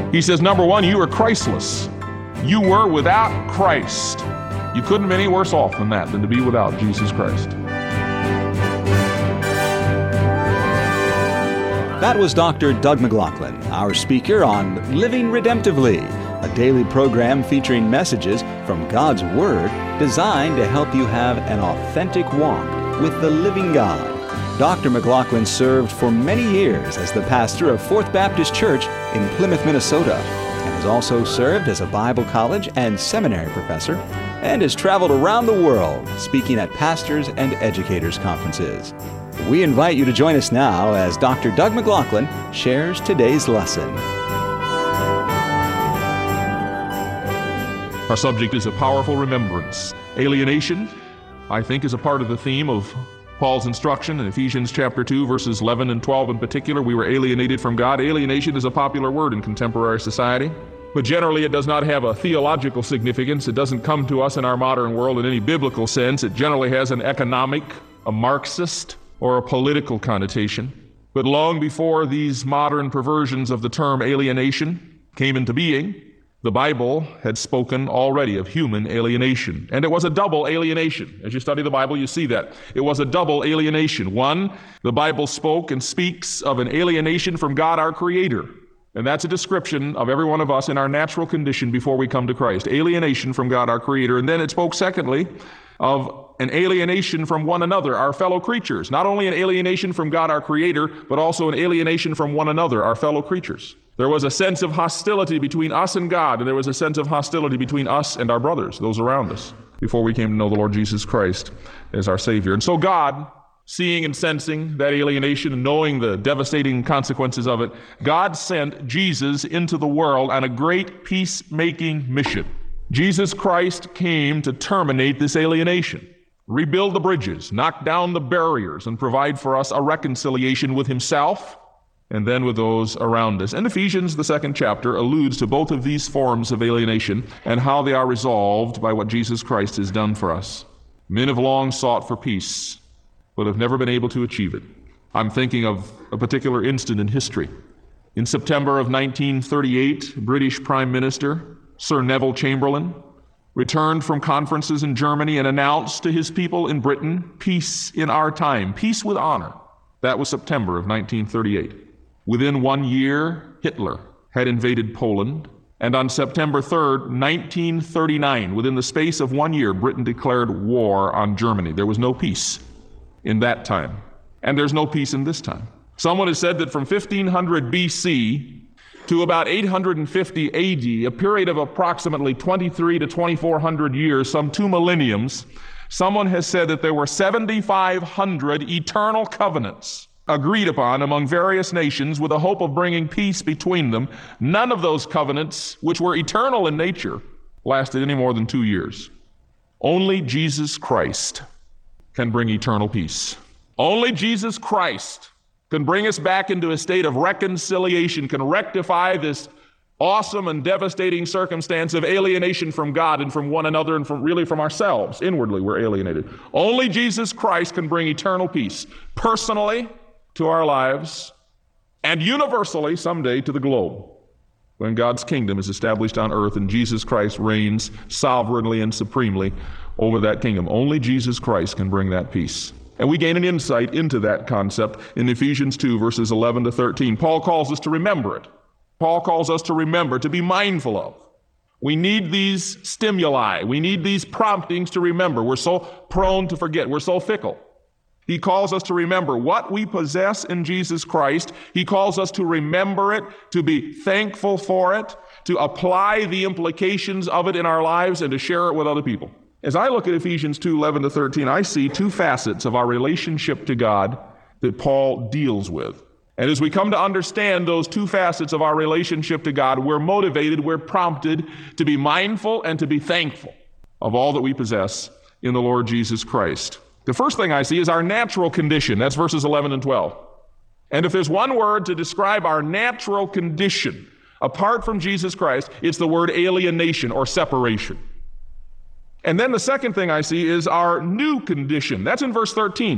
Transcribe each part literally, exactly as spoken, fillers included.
He says, number one, you are Christless. You were without Christ. You couldn't be any worse off than that, than to be without Jesus Christ. That was Doctor Doug McLaughlin, our speaker on Living Redemptively, a daily program featuring messages from God's Word designed to help you have an authentic walk with the living God. Doctor McLaughlin served for many years as the pastor of Fourth Baptist Church in Plymouth, Minnesota, and has also served as a Bible college and seminary professor, and has traveled around the world speaking at pastors' and educators' conferences. We invite you to join us now as Doctor Doug McLaughlin shares today's lesson. Our subject is a powerful remembrance. Alienation, I think, is a part of the theme of Paul's instruction in Ephesians chapter two, verses eleven and twelve in particular. We were alienated from God. Alienation is a popular word in contemporary society, but generally it does not have a theological significance. It doesn't come to us in our modern world in any biblical sense. It generally has an economic, a Marxist, or a political connotation. But long before these modern perversions of the term alienation came into being, the Bible had spoken already of human alienation. And it was a double alienation. As you study the Bible, you see that. It was a double alienation. One, the Bible spoke and speaks of an alienation from God, our Creator. And that's a description of every one of us in our natural condition before we come to Christ. Alienation from God, our Creator. And then it spoke, secondly, of an alienation from one another, our fellow creatures. Not only an alienation from God, our Creator, but also an alienation from one another, our fellow creatures. There was a sense of hostility between us and God, and there was a sense of hostility between us and our brothers, those around us, before we came to know the Lord Jesus Christ as our Savior. And so God, seeing and sensing that alienation and knowing the devastating consequences of it, God sent Jesus into the world on a great peacemaking mission. Jesus Christ came to terminate this alienation, rebuild the bridges, knock down the barriers, and provide for us a reconciliation with Himself and then with those around us. And Ephesians, the second chapter, alludes to both of these forms of alienation and how they are resolved by what Jesus Christ has done for us. Men have long sought for peace, but have never been able to achieve it. I'm thinking of a particular instant in history. In September of nineteen thirty-eight, British Prime Minister Sir Neville Chamberlain returned from conferences in Germany and announced to his people in Britain, peace in our time, peace with honor. That was September of nineteen thirty-eight. Within one year, Hitler had invaded Poland, and on September third, nineteen thirty-nine, within the space of one year, Britain declared war on Germany. There was no peace in that time, and there's no peace in this time. Someone has said that from fifteen hundred B C to about eight hundred fifty A D, a period of approximately twenty-three to twenty-four hundred years, some two millenniums, someone has said that there were seventy-five hundred eternal covenants agreed upon among various nations with the hope of bringing peace between them. None of those covenants, which were eternal in nature, lasted any more than two years. Only Jesus Christ can bring eternal peace. Only Jesus Christ can bring us back into a state of reconciliation, can rectify this awesome and devastating circumstance of alienation from God and from one another and from really from ourselves. Inwardly, we're alienated. Only Jesus Christ can bring eternal peace, personally to our lives, and universally someday to the globe, when God's kingdom is established on earth and Jesus Christ reigns sovereignly and supremely over that kingdom. Only Jesus Christ can bring that peace. And we gain an insight into that concept in Ephesians two, verses eleven to thirteen. Paul calls us to remember it. Paul calls us to remember, to be mindful of. We need these stimuli. We need these promptings to remember. We're so prone to forget. We're so fickle. He calls us to remember what we possess in Jesus Christ. He calls us to remember it, to be thankful for it, to apply the implications of it in our lives, and to share it with other people. As I look at Ephesians two, eleven to thirteen, I see two facets of our relationship to God that Paul deals with. And as we come to understand those two facets of our relationship to God, we're motivated, we're prompted to be mindful and to be thankful of all that we possess in the Lord Jesus Christ. The first thing I see is our natural condition. That's verses eleven and twelve. And if there's one word to describe our natural condition apart from Jesus Christ, it's the word alienation or separation. And then the second thing I see is our new condition. That's in verse thirteen.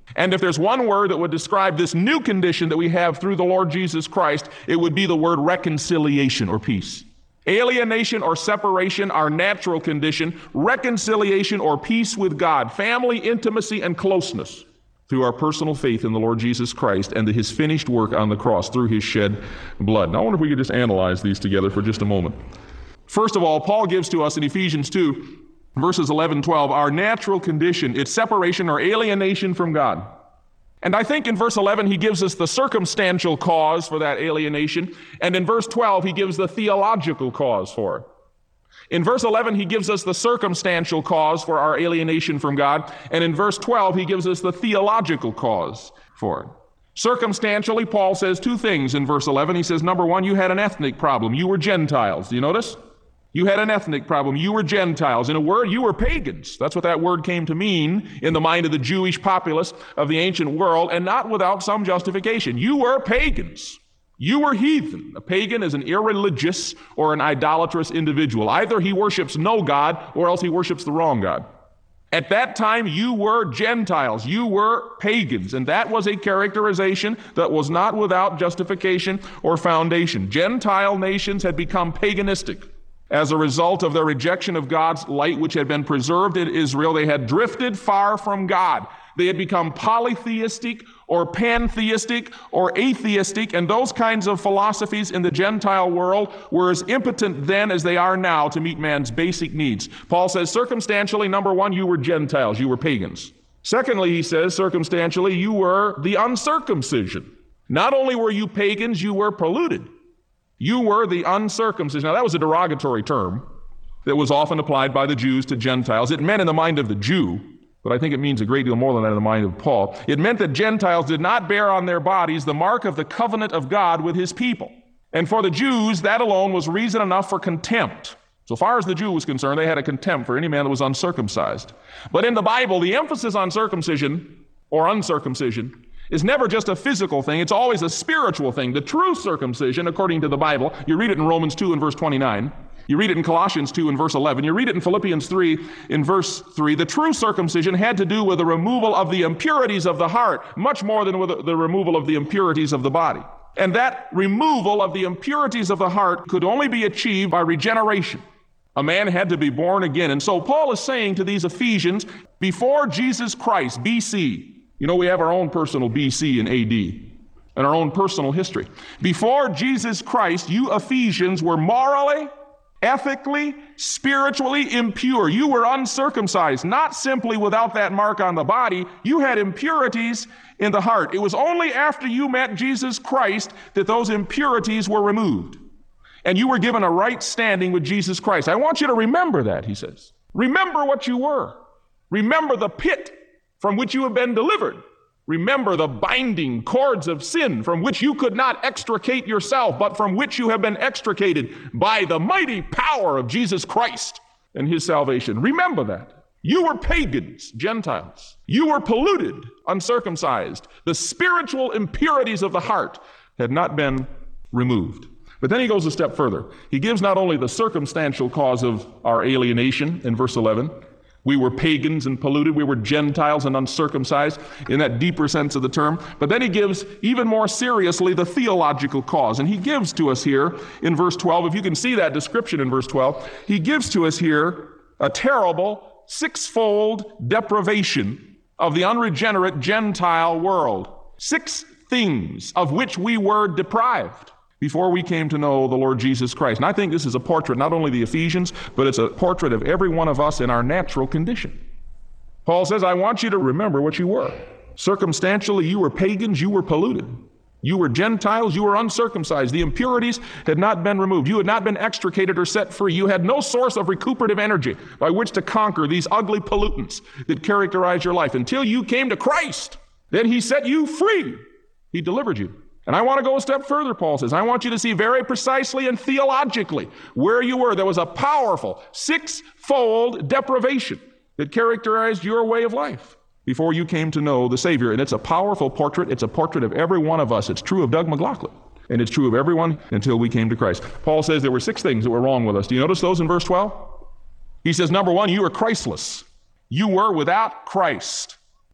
And if there's one word that would describe this new condition that we have through the Lord Jesus Christ, it would be the word reconciliation or peace. Alienation or separation, our natural condition, reconciliation or peace with God, family intimacy and closeness through our personal faith in the Lord Jesus Christ and his finished work on the cross through his shed blood. Now I wonder if we could just analyze these together for just a moment. First of all, Paul gives to us in Ephesians two, verses eleven, twelve, our natural condition, its separation or alienation from God. And I think in verse eleven, he gives us the circumstantial cause for that alienation. And in verse twelve, he gives the theological cause for it. In verse eleven, he gives us the circumstantial cause for our alienation from God. And in verse twelve, he gives us the theological cause for it. Circumstantially, Paul says two things in verse eleven. He says, number one, you had an ethnic problem. You were Gentiles. Do you notice? You had an ethnic problem. You were Gentiles. In a word, you were pagans. That's what that word came to mean in the mind of the Jewish populace of the ancient world, and not without some justification. You were pagans. You were heathen. A pagan is an irreligious or an idolatrous individual. Either he worships no God or else he worships the wrong God. At that time, you were Gentiles. You were pagans. And that was a characterization that was not without justification or foundation. Gentile nations had become paganistic. As a result of their rejection of God's light, which had been preserved in Israel, they had drifted far from God. They had become polytheistic or pantheistic or atheistic, and those kinds of philosophies in the Gentile world were as impotent then as they are now to meet man's basic needs. Paul says, circumstantially, number one, you were Gentiles, you were pagans. Secondly, he says, circumstantially, you were the uncircumcision. Not only were you pagans, you were polluted. You were the uncircumcision. Now, that was a derogatory term that was often applied by the Jews to Gentiles. It meant in the mind of the Jew, but I think it means a great deal more than that in the mind of Paul. It meant that Gentiles did not bear on their bodies the mark of the covenant of God with his people. And for the Jews, that alone was reason enough for contempt. So far as the Jew was concerned, they had a contempt for any man that was uncircumcised. But in the Bible, the emphasis on circumcision or uncircumcision is never just a physical thing. It's always a spiritual thing. The true circumcision, according to the Bible, you read it in Romans two and verse twenty-nine. You read it in Colossians two and verse eleven. You read it in Philippians three in verse three. The true circumcision had to do with the removal of the impurities of the heart, much more than with the removal of the impurities of the body. And that removal of the impurities of the heart could only be achieved by regeneration. A man had to be born again. And so Paul is saying to these Ephesians, before Jesus Christ, B C, you know, we have our own personal B C and A D and our own personal history. Before Jesus Christ, you Ephesians were morally, ethically, spiritually impure. You were uncircumcised, not simply without that mark on the body. You had impurities in the heart. It was only after you met Jesus Christ that those impurities were removed. And you were given a right standing with Jesus Christ. I want you to remember that, he says. Remember what you were. Remember the pit from which you have been delivered. Remember the binding cords of sin from which you could not extricate yourself, but from which you have been extricated by the mighty power of Jesus Christ and his salvation. Remember that. You were pagans, Gentiles. You were polluted, uncircumcised. The spiritual impurities of the heart had not been removed. But then he goes a step further. He gives not only the circumstantial cause of our alienation in verse eleven, we were pagans and polluted. We were Gentiles and uncircumcised in that deeper sense of the term. But then he gives even more seriously the theological cause. And he gives to us here in verse twelve, if you can see that description in verse twelve, he gives to us here a terrible sixfold deprivation of the unregenerate Gentile world. Six things of which we were deprived before we came to know the Lord Jesus Christ. And I think this is a portrait, not only of the Ephesians, but it's a portrait of every one of us in our natural condition. Paul says, I want you to remember what you were. Circumstantially, you were pagans, you were polluted. You were Gentiles, you were uncircumcised. The impurities had not been removed. You had not been extricated or set free. You had no source of recuperative energy by which to conquer these ugly pollutants that characterize your life until you came to Christ. Then he set you free. He delivered you. And I want to go a step further, Paul says. I want you to see very precisely and theologically where you were. There was a powerful six-fold deprivation that characterized your way of life before you came to know the Savior. And it's a powerful portrait. It's a portrait of every one of us. It's true of Doug McLaughlin. And it's true of everyone until we came to Christ. Paul says there were six things that were wrong with us. Do you notice those in verse twelve? He says, number one, you were Christless. You were without Christ.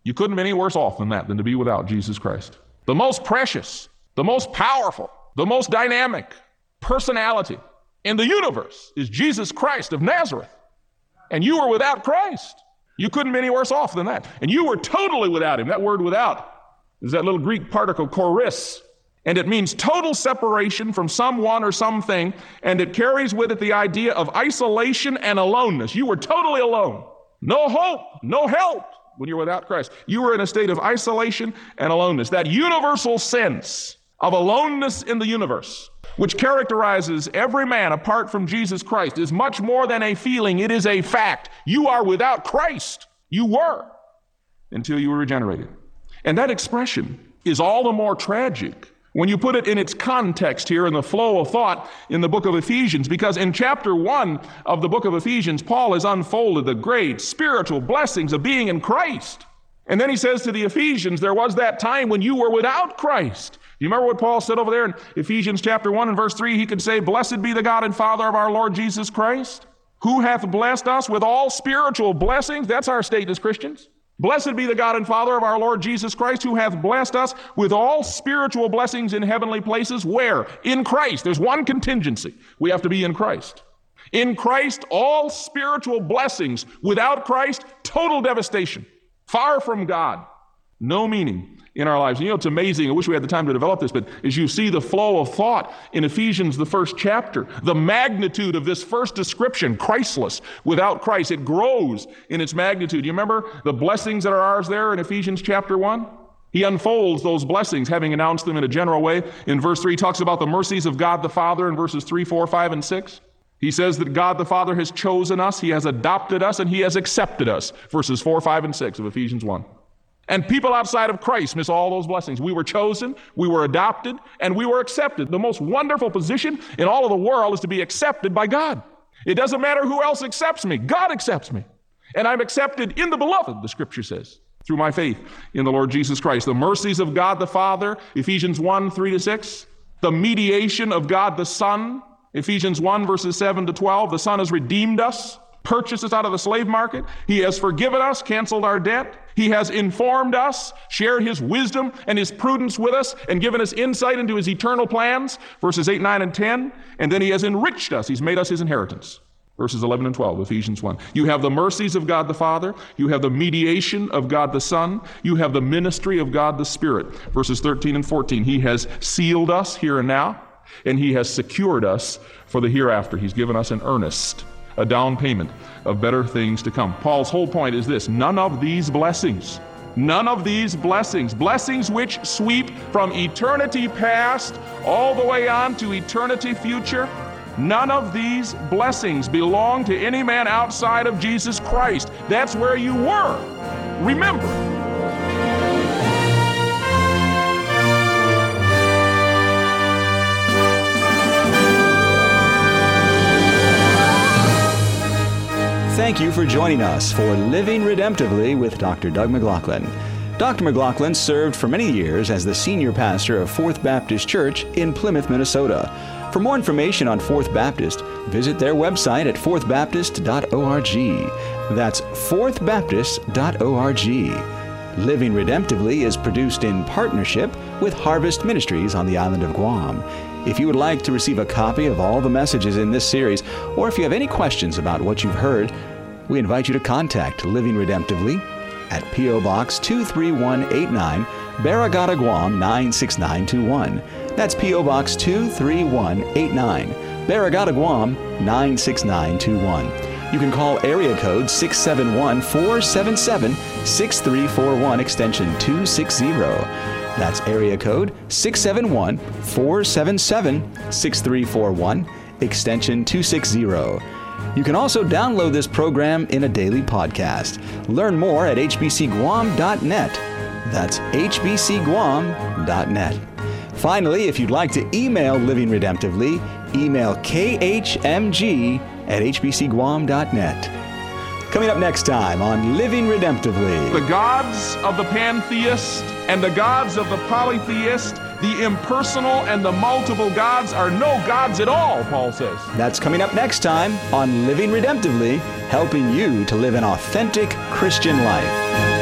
You couldn't be any worse off than that, than to be without Jesus Christ. The most precious, the most powerful, the most dynamic personality in the universe is Jesus Christ of Nazareth. And you were without Christ. You couldn't be any worse off than that. And you were totally without him. That word without is that little Greek particle choris. And it means total separation from someone or something. And it carries with it the idea of isolation and aloneness. You were totally alone. No hope, no help when you're without Christ. You were in a state of isolation and aloneness. That universal sense of aloneness in the universe, which characterizes every man apart from Jesus Christ, is much more than a feeling. It is a fact. You are without Christ. You were until you were regenerated. And that expression is all the more tragic when you put it in its context here in the flow of thought in the book of Ephesians, because in chapter one of the book of Ephesians, Paul has unfolded the great spiritual blessings of being in Christ. And then he says to the Ephesians, there was that time when you were without Christ. You remember what Paul said over there in Ephesians chapter one and verse three? He could say, blessed be the God and Father of our Lord Jesus Christ, who hath blessed us with all spiritual blessings. That's our state as Christians. Blessed be the God and Father of our Lord Jesus Christ, who hath blessed us with all spiritual blessings in heavenly places. Where? In Christ. There's one contingency. We have to be in Christ. In Christ, all spiritual blessings. Without Christ, total devastation. Far from God. No meaning in our lives. You know, it's amazing. I wish we had the time to develop this, but as you see the flow of thought in Ephesians, the first chapter, the magnitude of this first description, Christless, without Christ, it grows in its magnitude. You remember the blessings that are ours there in Ephesians chapter one? He unfolds those blessings, having announced them in a general way. In verse three, he talks about the mercies of God the Father in verses three, four, five, and six. He says that God the Father has chosen us, he has adopted us, and he has accepted us. Verses four, five, and six of Ephesians one. And people outside of Christ miss all those blessings. We were chosen, we were adopted, and we were accepted. The most wonderful position in all of the world is to be accepted by God. It doesn't matter who else accepts me. God accepts me. And I'm accepted in the beloved, the scripture says, through my faith in the Lord Jesus Christ. The mercies of God the Father, Ephesians one, three to six. The mediation of God the Son, Ephesians one, verses seven to twelve. The Son has redeemed us, purchased us out of the slave market. He has forgiven us, canceled our debt. He has informed us, shared his wisdom and his prudence with us, and given us insight into his eternal plans, verses eight, nine, and ten. And then he has enriched us. He's made us his inheritance, verses eleven and twelve, Ephesians one. You have the mercies of God the Father. You have the mediation of God the Son. You have the ministry of God the Spirit, verses thirteen and fourteen. He has sealed us here and now, and he has secured us for the hereafter. He's given us an earnest, a down payment of better things to come. Paul's whole point is this: none of these blessings, none of these blessings, blessings which sweep from eternity past all the way on to eternity future, none of these blessings belong to any man outside of Jesus Christ. That's where you were. Remember. Thank you for joining us for Living Redemptively with Doctor Doug McLaughlin. Doctor McLaughlin served for many years as the senior pastor of Fourth Baptist Church in Plymouth, Minnesota. For more information on Fourth Baptist, visit their website at fourth baptist dot org. That's fourth baptist dot org. Living Redemptively is produced in partnership with Harvest Ministries on the island of Guam. If you would like to receive a copy of all the messages in this series, or if you have any questions about what you've heard, we invite you to contact Living Redemptively at P O. Box two three one eight nine, Barragata, Guam nine six nine two one. That's P O. Box two three one eight nine, Barragata, Guam nine six nine two one. You can call area code six seven one, four seven seven, six three four one, extension two sixty. That's area code six seven one, four seven seven, six three four one, extension two sixty. You can also download this program in a daily podcast. Learn more at h b c guam dot net. That's h b c guam dot net. Finally, if you'd like to email Living Redemptively, email k h m g at h b c guam dot net. Coming up next time on Living Redemptively. The gods of the pantheist and the gods of the polytheist, the impersonal and the multiple gods are no gods at all, Paul says. That's coming up next time on Living Redemptively, helping you to live an authentic Christian life.